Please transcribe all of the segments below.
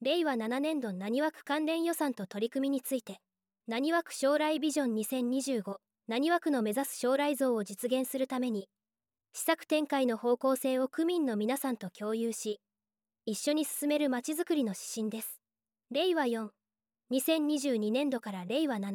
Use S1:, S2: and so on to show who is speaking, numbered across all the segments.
S1: 令和7年度なにわ区関連予算と取り組みについて、なにわ区将来ビジョン2025、なにわ区の目指す将来像を実現するために、施策展開の方向性を区民の皆さんと共有し、一緒に進めるまちづくりの指針です。令和4、2022年度から令和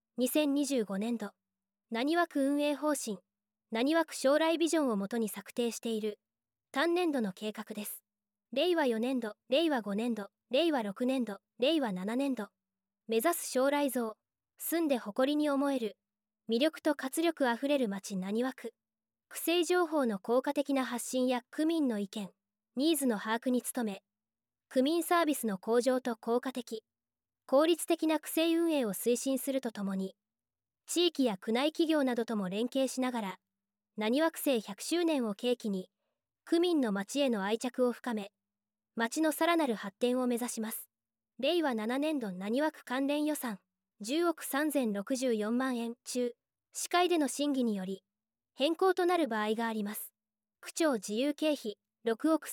S1: 7、2025年度、なにわ区運営方針、なにわ区将来ビジョンをもとに策定している単年度の計画です。令和4年度、令和5年度、令和6年度、令和7年度、目指す将来像、住んで誇りに思える、魅力と活力あふれる街なにわ区、区政情報の効果的な発信や区民の意見、ニーズの把握に努め、区民サービスの向上と効果的、効率的な区政運営を推進するとともに、地域や区内企業などとも連携しながら、なにわ区政100周年を契機に、区民の街への愛着を深め、街のさらなる発展を目指します。令和7年度なにわ区関連予算10億3064万円中、市会での審議により、変更となる場合があります。区長自由経費6億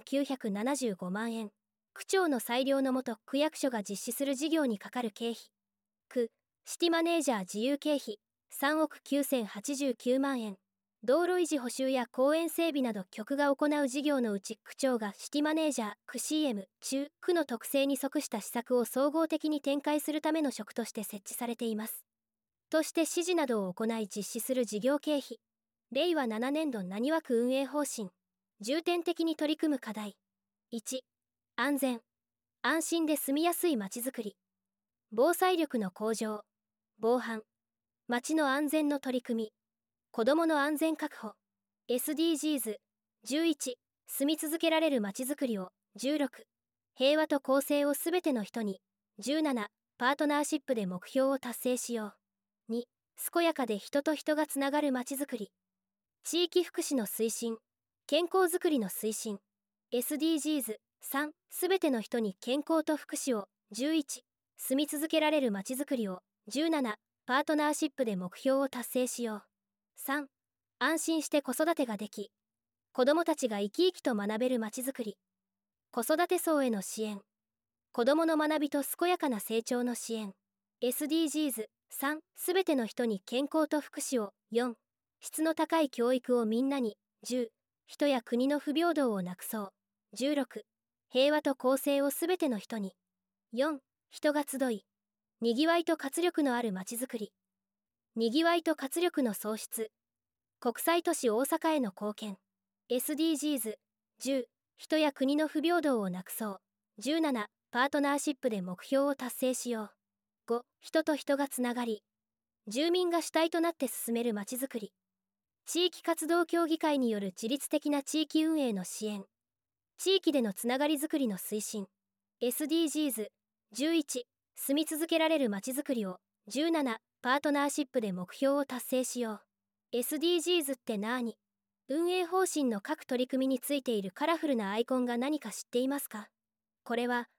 S1: 3975万円。区長の裁量のもと区役所が実施する事業にかかる経費。区シティマネージャー自由経費3億9089万円。道路維持補修や公園整備など局が行う事業のうち区長がシティマネージャー区 CM 中区の特性に即した施策を総合的に展開するための職として設置されています。として指示などを行い実施する事業経費。令和7年度なにわ区運営方針。重点的に取り組む課題。1、安全、安心で住みやすいまちづくり。防災力の向上、防犯、街の安全の取り組み。子どもの安全確保。SDGs。11、住み続けられるまちづくりを。16、平和と公正をすべての人に。17、パートナーシップで目標を達成しよう。2、健やかで人と人がつながるまちづくり。地域福祉の推進、健康づくりの推進。SDGs。3、すべての人に健康と福祉を。11、住み続けられるまちづくりを。17、パートナーシップで目標を達成しよう。3、安心して子育てができ、子どもたちが生き生きと学べるまちづくり。子育て層への支援。子どもの学びと健やかな成長の支援。SDGs。3、すべての人に健康と福祉を。4、質の高い教育をみんなに。10、人や国の不平等をなくそう。16、平和と公正をすべての人に。4、人が集い、にぎわいと活力のあるまちづくり。にぎわいと活力の創出。国際都市大阪への貢献。SDGs。10、人や国の不平等をなくそう。17、パートナーシップで目標を達成しよう。5、人と人がつながり、住民が主体となって進めるまちづくり。地域活動協議会による自律的な地域運営の支援。地域でのつながりづくりの推進。SDGs。11、住み続けられるまちづくりを。17、パートナーシップで目標を達成しよう。SDGs ってなーに？運営方針の各取り組みについているカラフルなアイコンが何か知っていますか？これは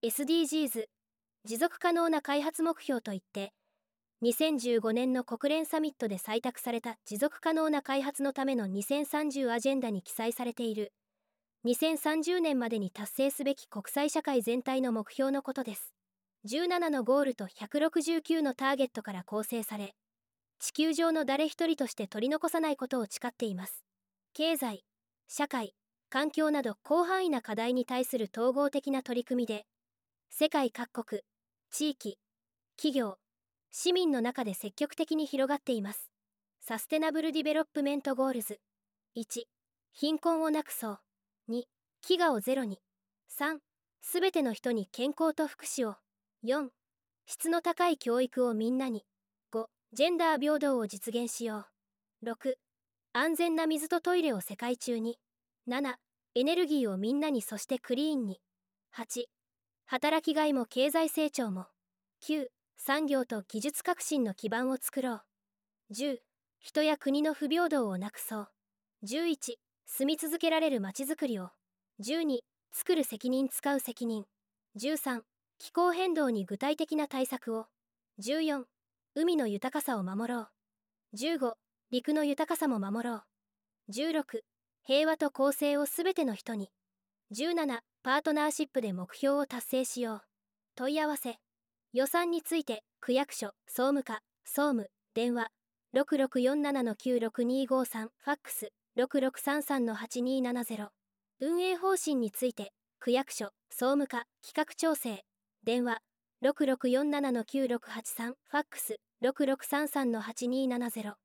S1: SDGs、持続可能な開発目標といって、2015年の国連サミットで採択された持続可能な開発のための2030アジェンダに記載されている、2030年までに達成すべき国際社会全体の目標のことです。17のゴールと169のターゲットから構成され、地球上の誰一人として取り残さないことを誓っています。経済、社会、環境など広範囲な課題に対する統合的な取り組みで、世界各国、地域、企業、市民の中で積極的に広がっています。サステナブルディベロップメントゴールズ。1、貧困をなくそう。2、飢餓をゼロに。3、すべての人に健康と福祉を。4、質の高い教育をみんなに。5、ジェンダー平等を実現しよう。6、安全な水とトイレを世界中に。7、エネルギーをみんなにそしてクリーンに。8、働きがいも経済成長も。9、産業と技術革新の基盤を作ろう。10、人や国の不平等をなくそう。11、住み続けられるまちづくりを。12、作る責任使う責任。13、気候変動に具体的な対策を。14、海の豊かさを守ろう。15、陸の豊かさも守ろう。16、平和と公正をすべての人に。17、 パートナーシップで目標を達成しよう。問い合わせ。予算について、区役所、総務課、総務、電話、6647-96253、ファックス、6633-8270。運営方針について、区役所、総務課、企画調整、電話、6647-9683、ファックス、6633-8270。